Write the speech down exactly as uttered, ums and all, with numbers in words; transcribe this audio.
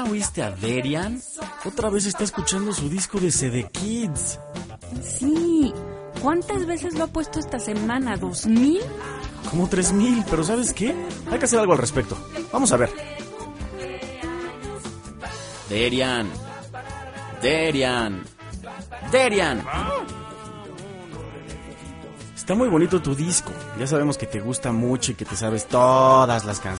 oíste a Derian? Otra vez está escuchando su disco de C D Kids. Sí. ¿Cuántas veces lo ha puesto esta semana? ¿Dos mil? Como tres mil, pero ¿sabes qué? Hay que hacer algo al respecto. Vamos a ver. Derian. Derian. Derian. Está muy bonito tu disco. Ya sabemos que te gusta mucho y que te sabes todas las canciones.